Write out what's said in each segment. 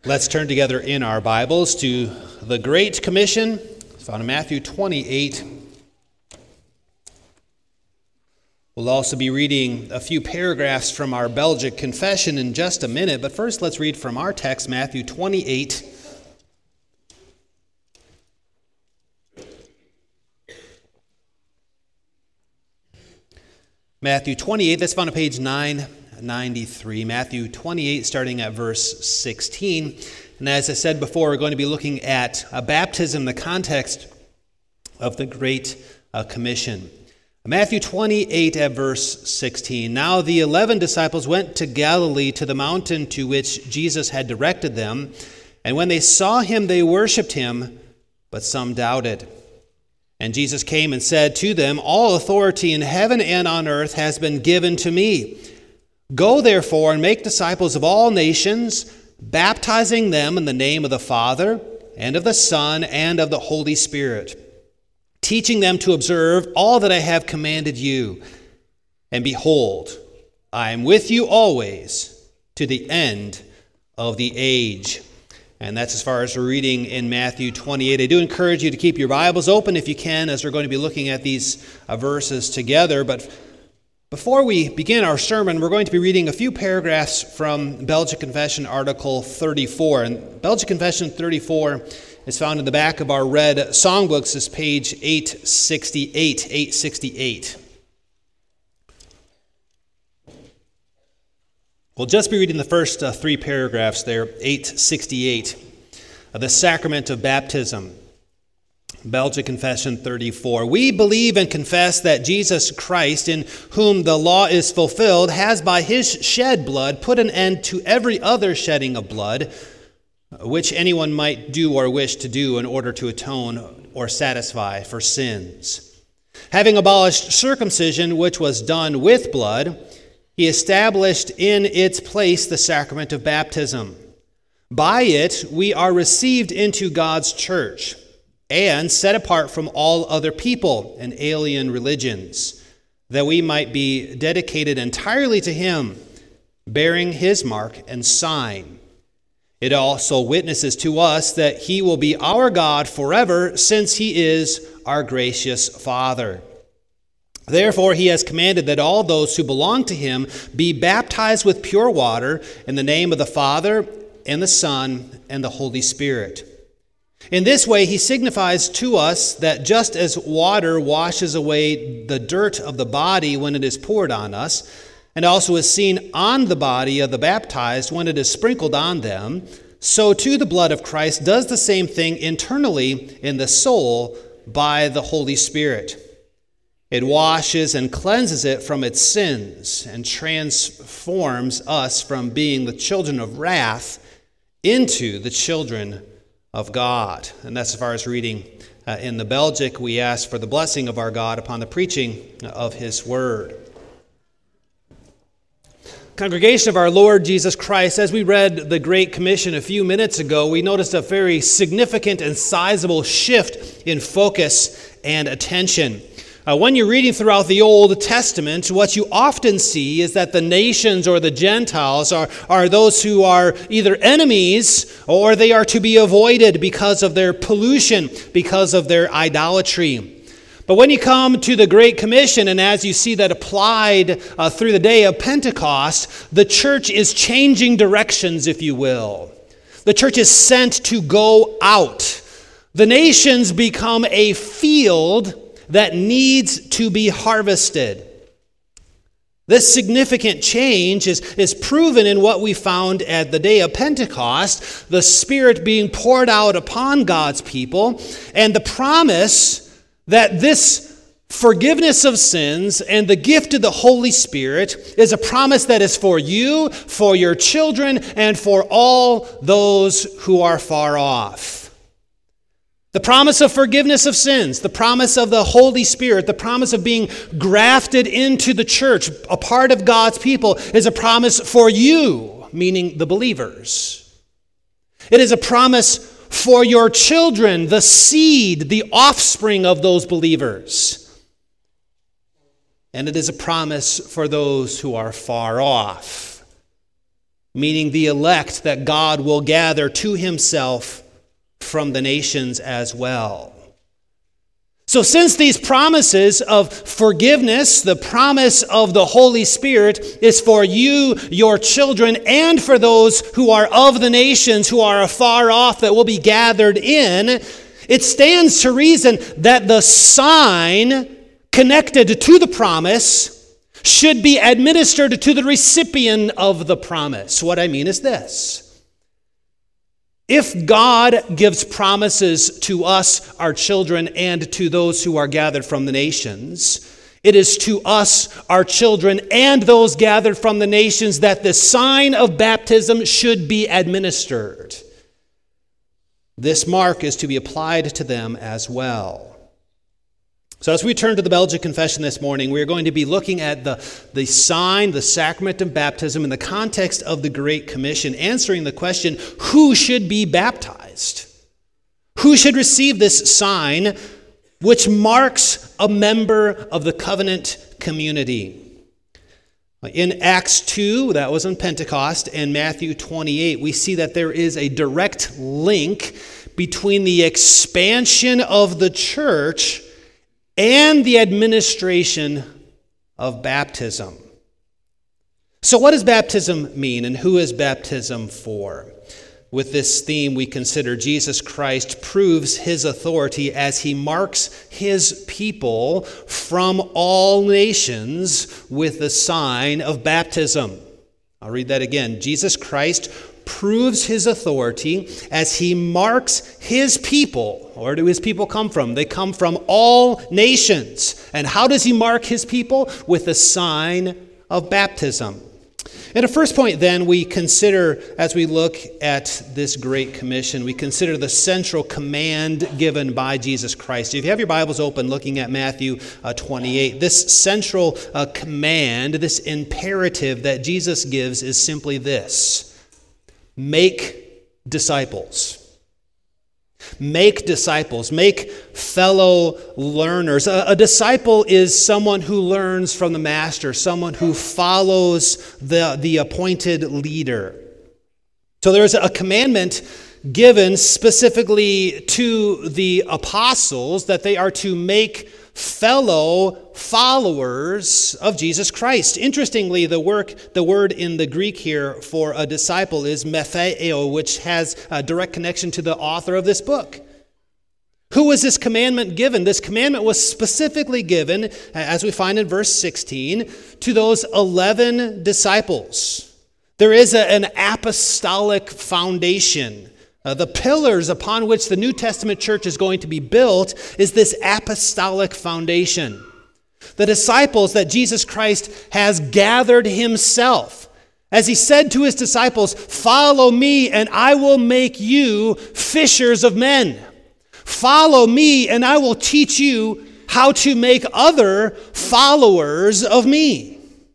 Let's turn together in our Bibles to the Great Commission, found in Matthew 28. We'll also be reading a few paragraphs from our Belgic Confession in just a minute, but first let's read from our text, Matthew 28. Matthew 28, that's found on page 993. Matthew 28, starting at verse 16. And as I said before, we're going to be looking at baptism in the context of the Great Commission. Matthew 28 at verse 16. Now the 11 disciples went to Galilee to the mountain to which Jesus had directed them. And when they saw him, they worshipped him, but some doubted. And Jesus came and said to them, All authority in heaven and on earth has been given to me. Go therefore and make disciples of all nations, baptizing them in the name of the Father and of the Son and of the Holy Spirit, teaching them to observe all that I have commanded you. And behold, I am with you always to the end of the age. And that's as far as we're reading in Matthew 28. I do encourage you to keep your Bibles open if you can, as we're going to be looking at these verses together. But before we begin our sermon, we're going to be reading a few paragraphs from Belgic Confession Article 34. And Belgic Confession 34 is found in the back of our red songbooks. This is page 868. We'll just be reading the first three paragraphs there, 868, the sacrament of baptism. Belgic Confession 34. We believe and confess that Jesus Christ, in whom the law is fulfilled, has by his shed blood put an end to every other shedding of blood, which anyone might do or wish to do in order to atone or satisfy for sins. Having abolished circumcision, which was done with blood, he established in its place the sacrament of baptism. By it we are received into God's church and set apart from all other people and alien religions, that we might be dedicated entirely to him, bearing his mark and sign. It also witnesses to us that he will be our God forever, since he is our gracious Father. Therefore, he has commanded that all those who belong to him be baptized with pure water in the name of the Father and the Son and the Holy Spirit. In this way, he signifies to us that just as water washes away the dirt of the body when it is poured on us, and also is seen on the body of the baptized when it is sprinkled on them, so too the blood of Christ does the same thing internally in the soul by the Holy Spirit. It washes and cleanses it from its sins and transforms us from being the children of wrath into the children of God. And that's as far as reading in the Belgic. We ask for the blessing of our God upon the preaching of his word. Congregation of our Lord Jesus Christ, as we read the Great Commission a few minutes ago, we noticed a very significant and sizable shift in focus and attention. When you're reading throughout the Old Testament, what you often see is that the nations or the Gentiles are those who are either enemies or they are to be avoided because of their pollution, because of their idolatry. But when you come to the Great Commission, and as you see that applied through the day of Pentecost, the church is changing directions, if you will. The church is sent to go out. The nations become a field that needs to be harvested. This significant change is proven in what we found at the day of Pentecost, the Spirit being poured out upon God's people, and the promise that this forgiveness of sins and the gift of the Holy Spirit is a promise that is for you, for your children, and for all those who are far off. The promise of forgiveness of sins, the promise of the Holy Spirit, the promise of being grafted into the church, a part of God's people, is a promise for you, meaning the believers. It is a promise for your children, the seed, the offspring of those believers. And it is a promise for those who are far off. meaning the elect that God will gather to himself from the nations as well. So since these promises of forgiveness, the promise of the Holy Spirit is for you, your children, and for those who are of the nations, who are afar off, that will be gathered in, it stands to reason that the sign connected to the promise should be administered to the recipient of the promise. What I mean is this. If God gives promises to us, our children, and to those who are gathered from the nations, it is to us, our children, and those gathered from the nations that the sign of baptism should be administered. This mark is to be applied to them as well. So as we turn to the Belgic Confession this morning, we are going to be looking at the sign, the sacrament of baptism in the context of the Great Commission, answering the question, who should be baptized? Who should receive this sign which marks a member of the covenant community? In Acts 2, that was on Pentecost, and Matthew 28, we see that there is a direct link between the expansion of the church and the administration of baptism. So what does baptism mean, and who is baptism for? With this theme, we consider Jesus Christ proves his authority as he marks his people from all nations with the sign of baptism. I'll read that again. Jesus Christ proves his authority as he marks his people. Where do his people come from? They come from all nations. And how does he mark his people? With the sign of baptism. And a first point then we consider, as we look at this Great Commission, we consider the central command given by Jesus Christ. If you have your Bibles open looking at Matthew 28, this central command, this imperative that Jesus gives is simply this: make disciples. Make disciples. Make fellow learners. A disciple is someone who learns from the master, someone who follows the appointed leader. So there's a commandment given specifically to the apostles that they are to make fellow followers of Jesus Christ. Interestingly, the word in the Greek here for a disciple is mepheo, which has a direct connection to the author of this book. Who was this commandment given? This commandment was specifically given, as we find in verse 16, to those 11 disciples. There is an apostolic foundation. The pillars upon which the New Testament church is going to be built is this apostolic foundation. The disciples that Jesus Christ has gathered himself. As he said to his disciples, "Follow me and I will make you fishers of men. Follow me and I will teach you how to make other followers of me."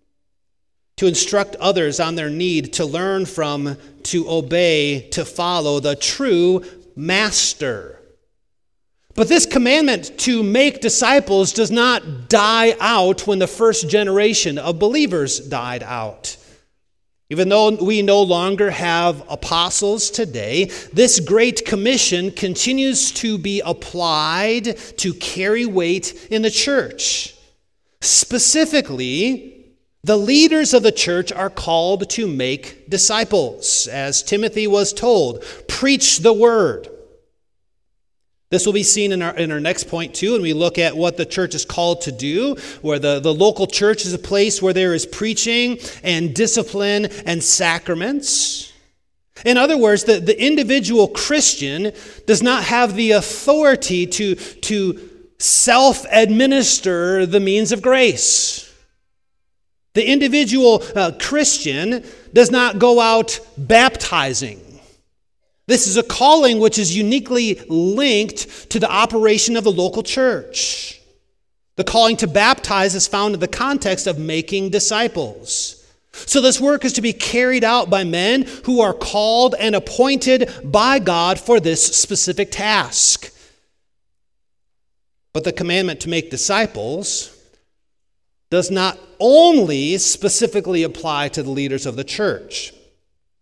To instruct others on their need to learn from, to obey, to follow the true master. But this commandment to make disciples does not die out when the first generation of believers died out. Even though we no longer have apostles today, this Great Commission continues to be applied to carry weight in the church. Specifically, the leaders of the church are called to make disciples. As Timothy was told, preach the word. This will be seen in our next point too, and we look at what the church is called to do, where the local church is a place where there is preaching and discipline and sacraments. In other words, the individual Christian does not have the authority to self-administer the means of grace. The individual Christian does not go out baptizing. This is a calling which is uniquely linked to the operation of the local church. The calling to baptize is found in the context of making disciples. So this work is to be carried out by men who are called and appointed by God for this specific task. But the commandment to make disciples does not only specifically apply to the leaders of the church.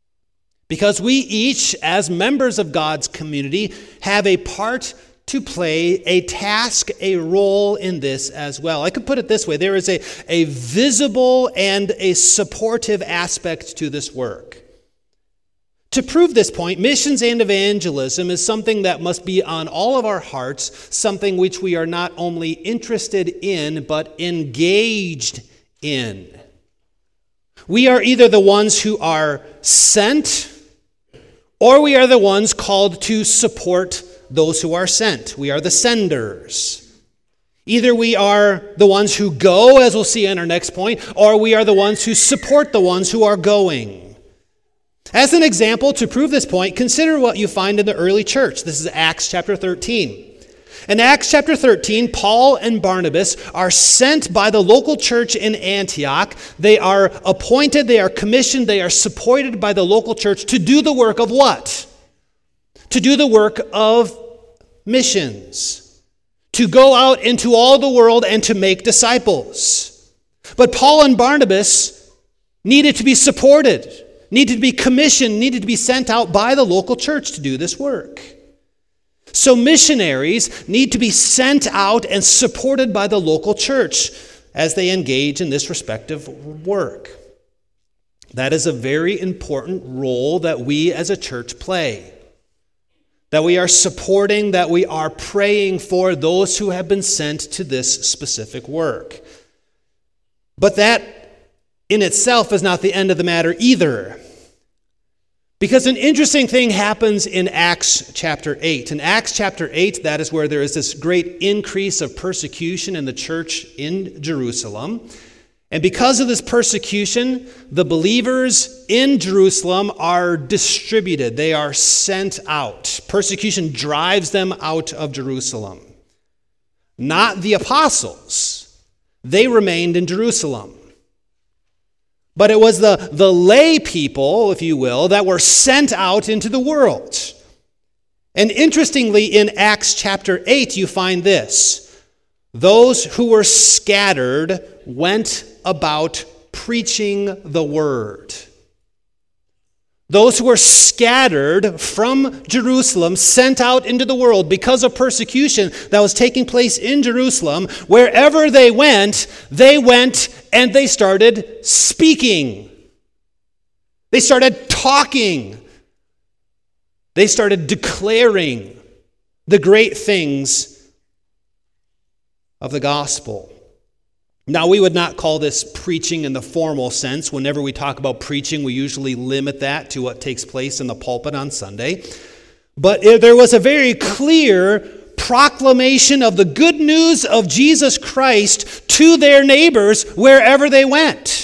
Because we each, as members of God's community, have a part to play, a task, a role in this as well. I could put it this way. There is a visible and a supportive aspect to this work. To prove this point, missions and evangelism is something that must be on all of our hearts, something which we are not only interested in, but engaged in. We are either the ones who are sent, or we are the ones called to support those who are sent. We are the senders. Either we are the ones who go, as we'll see in our next point, or we are the ones who support the ones who are going. As an example, to prove this point, consider what you find in the early church. This is Acts chapter 13. In Acts chapter 13, Paul and Barnabas are sent by the local church in Antioch. They are appointed, they are commissioned, they are supported by the local church to do the work of what? To do the work of missions. To go out into all the world and to make disciples. But Paul and Barnabas needed to be supported, needed to be commissioned, needed to be sent out by the local church to do this work. So missionaries need to be sent out and supported by the local church as they engage in this respective work. That is a very important role that we as a church play. That we are supporting, that we are praying for those who have been sent to this specific work. But that in itself is not the end of the matter either. Because an interesting thing happens in Acts chapter 8. In Acts chapter 8, that is where there is this great increase of persecution in the church in Jerusalem. And because of this persecution, the believers in Jerusalem are distributed. They are sent out. Persecution drives them out of Jerusalem. Not the apostles. They remained in Jerusalem. But it was the lay people, if you will, that were sent out into the world. And interestingly, in Acts chapter 8, you find this. Those who were scattered went about preaching the word. Those who were scattered from Jerusalem, sent out into the world because of persecution that was taking place in Jerusalem, wherever they went and they started speaking. They started talking. They started declaring the great things of the gospel. Now, we would not call this preaching in the formal sense. Whenever we talk about preaching, we usually limit that to what takes place in the pulpit on Sunday. But there was a very clear proclamation of the good news of Jesus Christ to their neighbors wherever they went.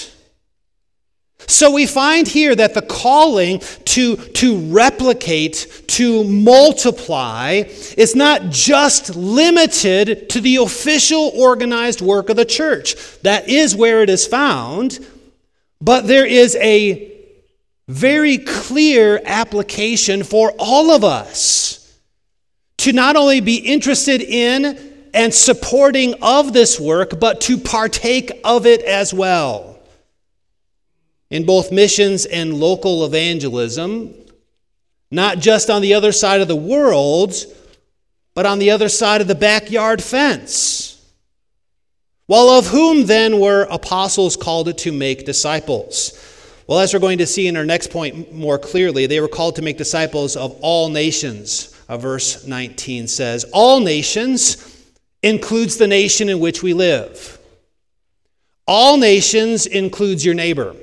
So we find here that the calling to replicate, to multiply, is not just limited to the official organized work of the church. That is where it is found, but there is a very clear application for all of us to not only be interested in and supporting of this work, but to partake of it as well. In both missions and local evangelism, not just on the other side of the world, but on the other side of the backyard fence. Well, of whom then were apostles called to make disciples? Well, as we're going to see in our next point more clearly, they were called to make disciples of all nations. Verse 19 says, all nations includes the nation in which we live. All nations includes your neighbor.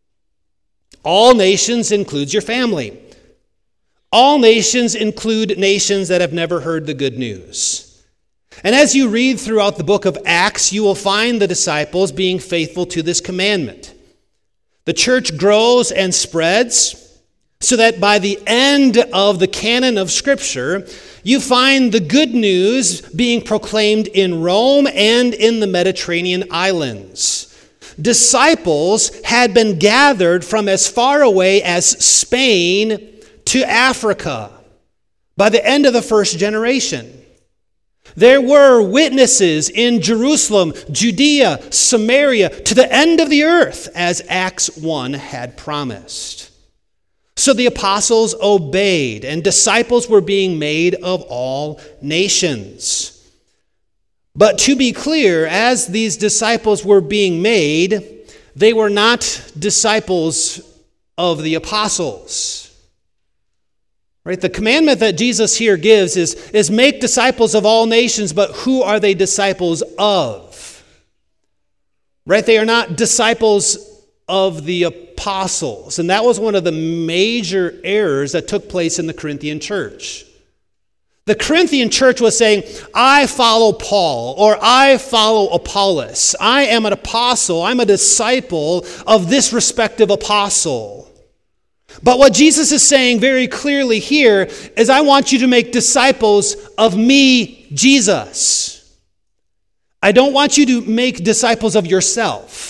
All nations includes your family. All nations include nations that have never heard the good news. And as you read throughout the book of Acts, you will find the disciples being faithful to this commandment. The church grows and spreads so that by the end of the canon of Scripture, you find the good news being proclaimed in Rome and in the Mediterranean islands. Disciples had been gathered from as far away as Spain to Africa by the end of the first generation. There were witnesses in Jerusalem, Judea, Samaria, to the end of the earth, as Acts 1 had promised. So the apostles obeyed, and disciples were being made of all nations. But to be clear, as these disciples were being made, they were not disciples of the apostles. Right? The commandment that Jesus here gives is make disciples of all nations, but who are they disciples of? Right? They are not disciples of the apostles. And that was one of the major errors that took place in the Corinthian church. The Corinthian church was saying, I follow Paul, or I follow Apollos. I am an apostle. I'm a disciple of this respective apostle. But what Jesus is saying very clearly here is, I want you to make disciples of me, Jesus. I don't want you to make disciples of yourself.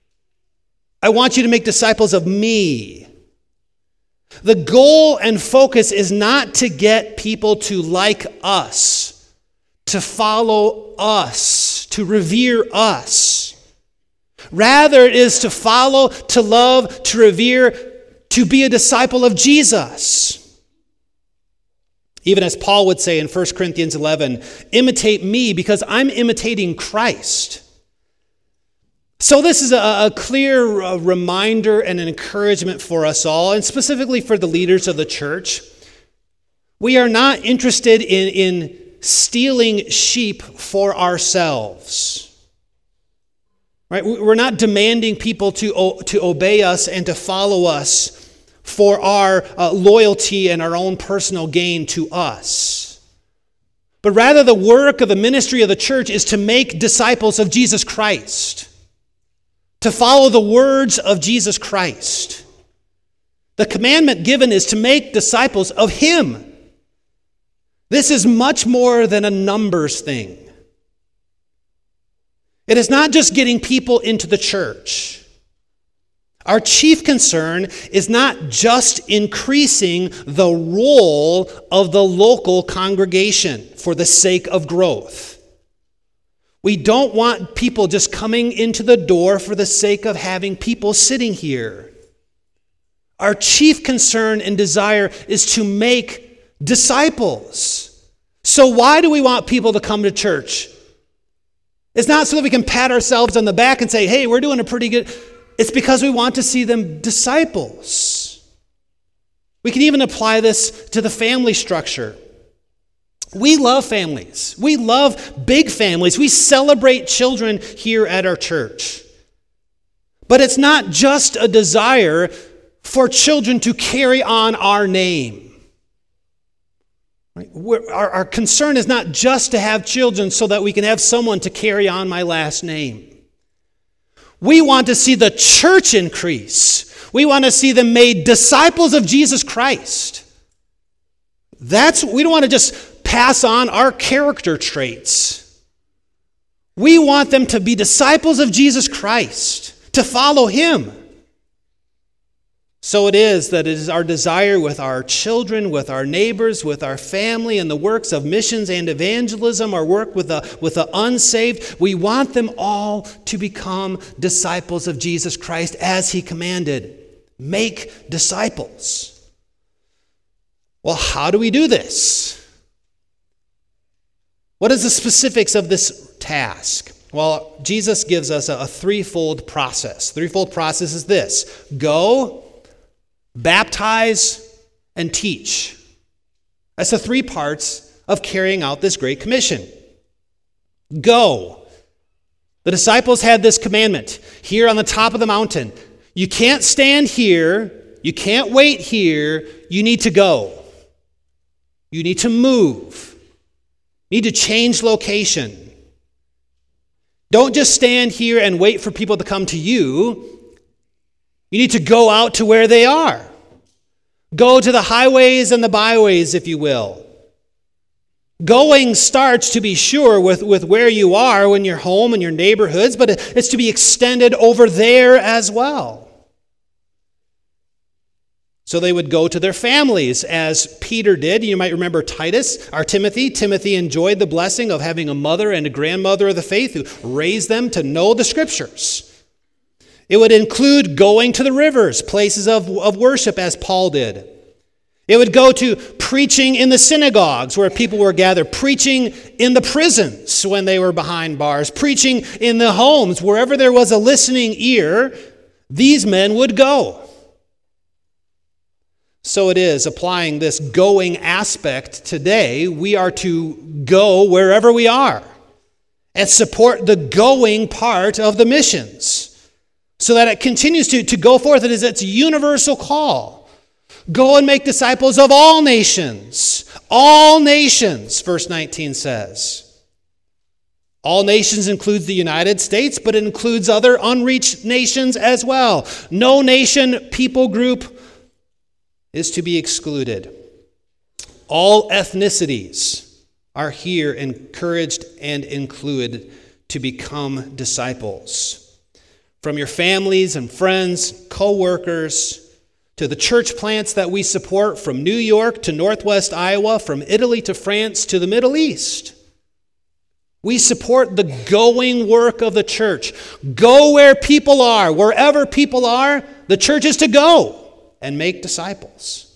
I want you to make disciples of me. The goal and focus is not to get people to like us, to follow us, to revere us. Rather, it is to follow, to love, to revere, to be a disciple of Jesus. Even as Paul would say in 1 Corinthians 11, imitate me because I'm imitating Christ. So this is a clear reminder and an encouragement for us all, and specifically for the leaders of the church. We are not interested in stealing sheep for ourselves. Right? We're not demanding people to obey us and to follow us for our loyalty and our own personal gain to us. But rather, the work of the ministry of the church is to make disciples of Jesus Christ, to follow the words of Jesus Christ. The commandment given is to make disciples of Him. This is much more than a numbers thing. It is not just getting people into the church. Our chief concern is not just increasing the role of the local congregation for the sake of growth. We don't want people just coming into the door for the sake of having people sitting here. Our chief concern and desire is to make disciples. So why do we want people to come to church? It's not so that we can pat ourselves on the back and say, hey, we're doing a pretty good... It's because we want to see them disciples. We can even apply this to the family structure. We love families. We love big families. We celebrate children here at our church. But it's not just a desire for children to carry on our name. Right? Our concern is not just to have children so that we can have someone to carry on my last name. We want to see the church increase. We want to see them made disciples of Jesus Christ. We don't want to just pass on our character traits. We want them to be disciples of Jesus Christ, to follow Him. So it is that it is our desire with our children, with our neighbors, with our family, and the works of missions and evangelism, our work with the unsaved, we want them all to become disciples of Jesus Christ as He commanded. Make disciples. Well, how do we do this? What is the specifics of this task? Well, Jesus gives us a threefold process. Threefold process is this: go, baptize, and teach. That's the three parts of carrying out this great commission. Go. The disciples had this commandment here on the top of the mountain. You can't stand here. You can't wait here. You need to go. You need to move. You need to change location. Don't just stand here and wait for people to come to you. You need to go out to where they are. Go to the highways and the byways, if you will. Going starts, to be sure, with where you are when you're home and your neighborhoods, but it's to be extended over there as well. So they would go to their families, as Peter did. You might remember Titus, or Timothy. Timothy enjoyed the blessing of having a mother and a grandmother of the faith who raised them to know the Scriptures. It would include going to the rivers, places of worship, as Paul did. It would go to preaching in the synagogues where people were gathered, preaching in the prisons when they were behind bars, preaching in the homes, wherever there was a listening ear, these men would go. So it is, applying this going aspect today, we are to go wherever we are and support the going part of the missions so that it continues to go forth. It is its universal call. Go and make disciples of all nations. All nations, verse 19 says. All nations includes the United States, but it includes other unreached nations as well. No nation, people group is to be excluded. All ethnicities are here encouraged and included to become disciples. From your families and friends, co-workers, to the church plants that we support from New York to Northwest Iowa, from Italy to France to the Middle East. We support the going work of the church. Go where people are. Wherever people are, the church is to go and make disciples.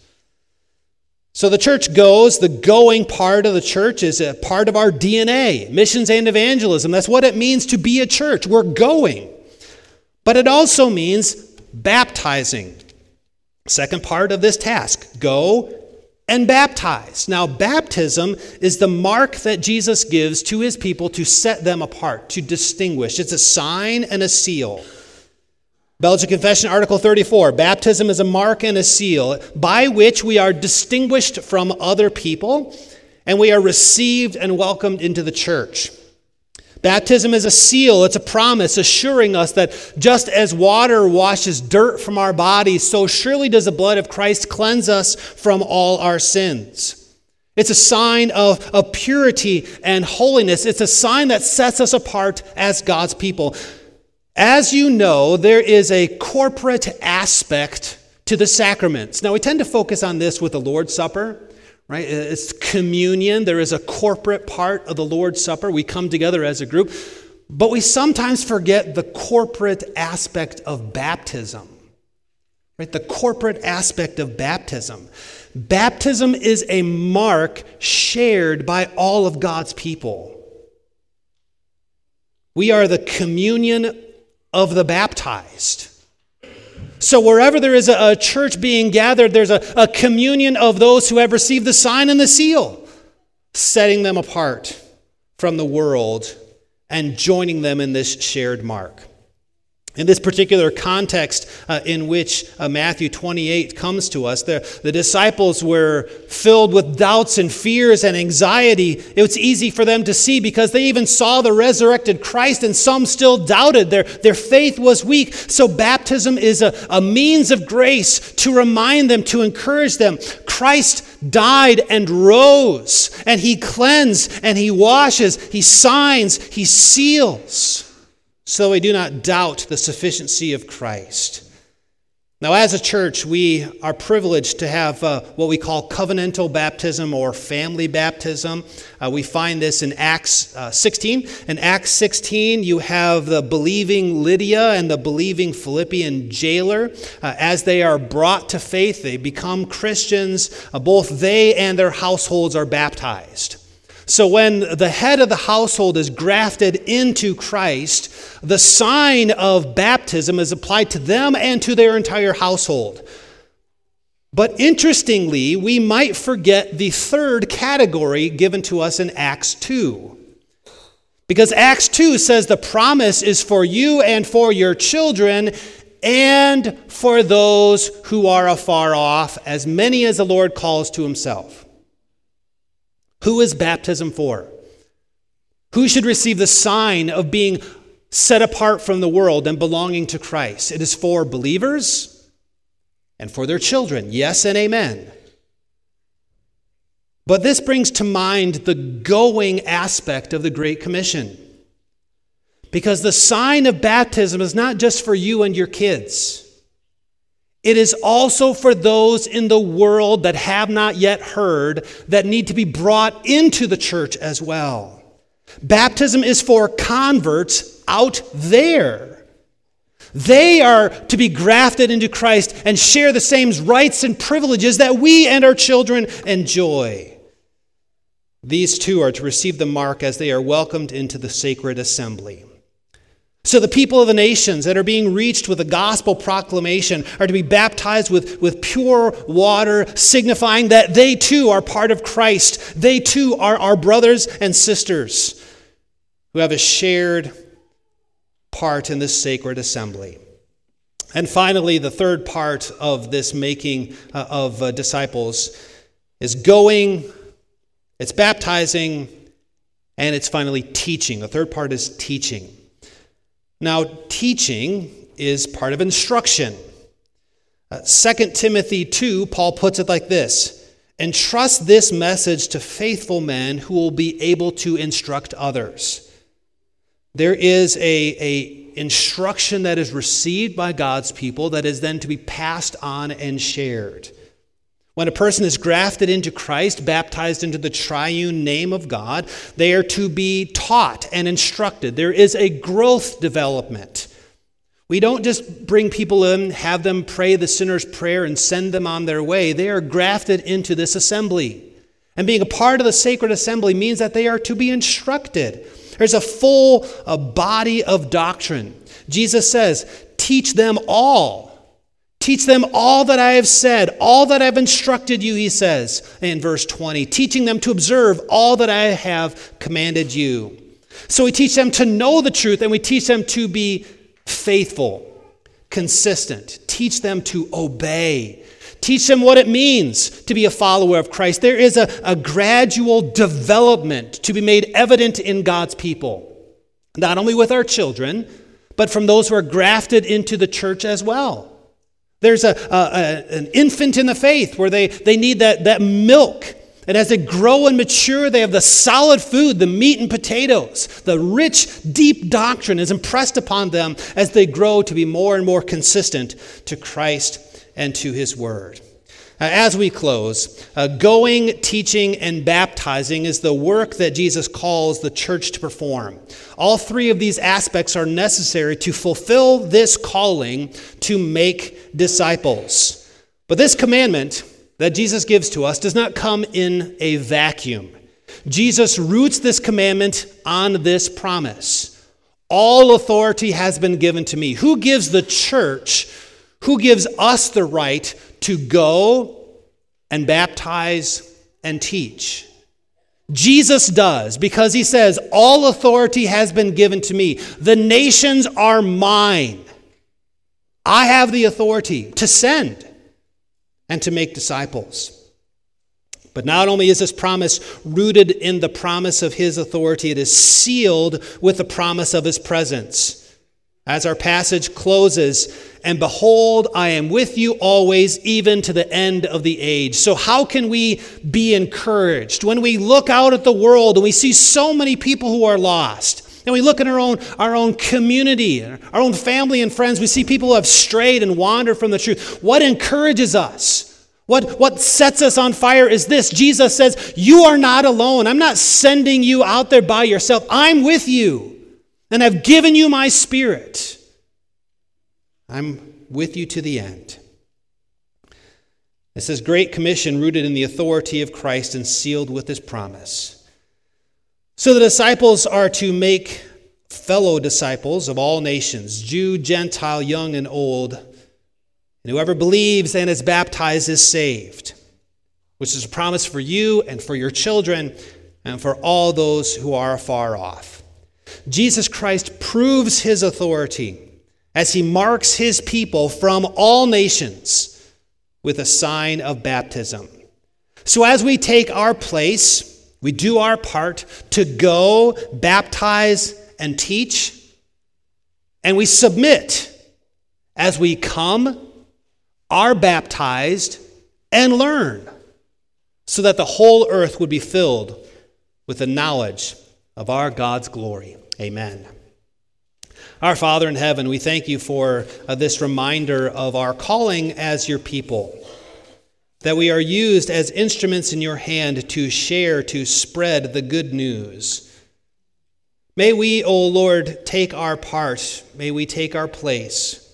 So the church goes. The going part of the church is a part of our DNA, missions and evangelism. That's what it means to be a church. We're going. But it also means baptizing. Second part of this task, go and baptize. Now, baptism is the mark that Jesus gives to his people to set them apart, to distinguish. It's a sign and a seal. Belgian Confession, Article 34, baptism is a mark and a seal by which we are distinguished from other people and we are received and welcomed into the church. Baptism is a seal, it's a promise assuring us that just as water washes dirt from our bodies, so surely does the blood of Christ cleanse us from all our sins. It's a sign of purity and holiness. It's a sign that sets us apart as God's people. As you know, there is a corporate aspect to the sacraments. Now, we tend to focus on this with the Lord's Supper. Right? It's communion. There is a corporate part of the Lord's Supper. We come together as a group. But we sometimes forget the corporate aspect of baptism. Right? The corporate aspect of baptism. Baptism is a mark shared by all of God's people. We are the communion of the baptized. So wherever there is a church being gathered, there's a communion of those who have received the sign and the seal, setting them apart from the world and joining them in this shared mark. In this particular context in which Matthew 28 comes to us, the disciples were filled with doubts and fears and anxiety. It was easy for them to see because they even saw the resurrected Christ and some still doubted. Their faith was weak. So baptism is a means of grace to remind them, to encourage them. Christ died and rose, and he cleansed and he washes, he signs, he seals. So we do not doubt the sufficiency of Christ. Now, as a church, we are privileged to have what we call covenantal baptism or family baptism. We find this in Acts 16. In Acts 16, you have the believing Lydia and the believing Philippian jailer. As they are brought to faith, they become Christians. Both they and their households are baptized. So when the head of the household is grafted into Christ, the sign of baptism is applied to them and to their entire household. But interestingly, we might forget the third category given to us in Acts 2. Because Acts 2 says the promise is for you and for your children and for those who are afar off, as many as the Lord calls to himself. Who is baptism for? Who should receive the sign of being set apart from the world and belonging to Christ? It is for believers and for their children. Yes and amen. But this brings to mind the going aspect of the Great Commission. Because the sign of baptism is not just for you and your kids. It is also for those in the world that have not yet heard, that need to be brought into the church as well. Baptism is for converts out there. They are to be grafted into Christ and share the same rights and privileges that we and our children enjoy. These two are to receive the mark as they are welcomed into the sacred assembly. So the people of the nations that are being reached with the gospel proclamation are to be baptized with pure water, signifying that they too are part of Christ. They too are our brothers and sisters who have a shared part in this sacred assembly. And finally, the third part of this making of disciples is going, it's baptizing, and it's finally teaching. The third part is teaching. Now, teaching is part of instruction. 2 Timothy 2, Paul puts it like this: entrust this message to faithful men who will be able to instruct others. There is a instruction that is received by God's people that is then to be passed on and shared. When a person is grafted into Christ, baptized into the triune name of God, they are to be taught and instructed. There is a growth development. We don't just bring people in, have them pray the sinner's prayer and send them on their way. They are grafted into this assembly. And being a part of the sacred assembly means that they are to be instructed. There's a full body of doctrine. Jesus says, teach them all. Teach them all that I have said, all that I've instructed you, he says in verse 20, teaching them to observe all that I have commanded you. So we teach them to know the truth, and we teach them to be faithful, consistent. Teach them to obey. Teach them what it means to be a follower of Christ. There is a gradual development to be made evident in God's people, not only with our children, but from those who are grafted into the church as well. There's an infant in the faith where they need that milk. And as they grow and mature, they have the solid food, the meat and potatoes. The rich, deep doctrine is impressed upon them as they grow to be more and more consistent to Christ and to his word. As we close, going, teaching, and baptizing is the work that Jesus calls the church to perform. All three of these aspects are necessary to fulfill this calling to make disciples. But this commandment that Jesus gives to us does not come in a vacuum. Jesus roots this commandment on this promise. All authority has been given to me. Who gives the church, who gives us the right to go and baptize and teach? Jesus does, because he says, all authority has been given to me. The nations are mine. I have the authority to send and to make disciples. But not only is this promise rooted in the promise of his authority, it is sealed with the promise of his presence. As our passage closes, and behold, I am with you always, even to the end of the age. So how can we be encouraged when we look out at the world and we see so many people who are lost? And we look at our own community, our own family and friends, we see people who have strayed and wandered from the truth. What encourages us? What sets us on fire is this. Jesus says, you are not alone. I'm not sending you out there by yourself. I'm with you. And I've given you my Spirit. I'm with you to the end. It's this great commission rooted in the authority of Christ and sealed with his promise. So the disciples are to make fellow disciples of all nations, Jew, Gentile, young and old. And whoever believes and is baptized is saved, which is a promise for you and for your children and for all those who are afar off. Jesus Christ proves his authority as he marks his people from all nations with a sign of baptism. So as we take our place, we do our part to go, baptize, and teach, and we submit as we come, are baptized, and learn, so that the whole earth would be filled with the knowledge of our God's glory. Amen. Our Father in heaven, we thank you for this reminder of our calling as your people, that we are used as instruments in your hand to share, to spread the good news. May we, O Lord, take our part. May we take our place.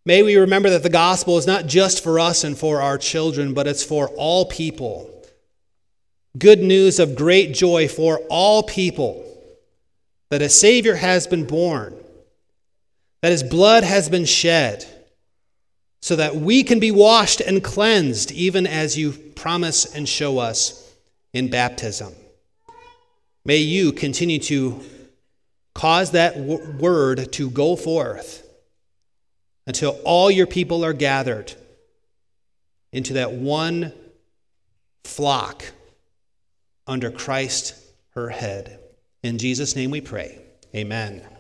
May we remember that the gospel is not just for us and for our children, but it's for all people. Good news of great joy for all people, that a Savior has been born, that his blood has been shed, so that we can be washed and cleansed, even as you promise and show us in baptism. May you continue to cause that word to go forth until all your people are gathered into that one flock under Christ, her head. In Jesus' name we pray. Amen.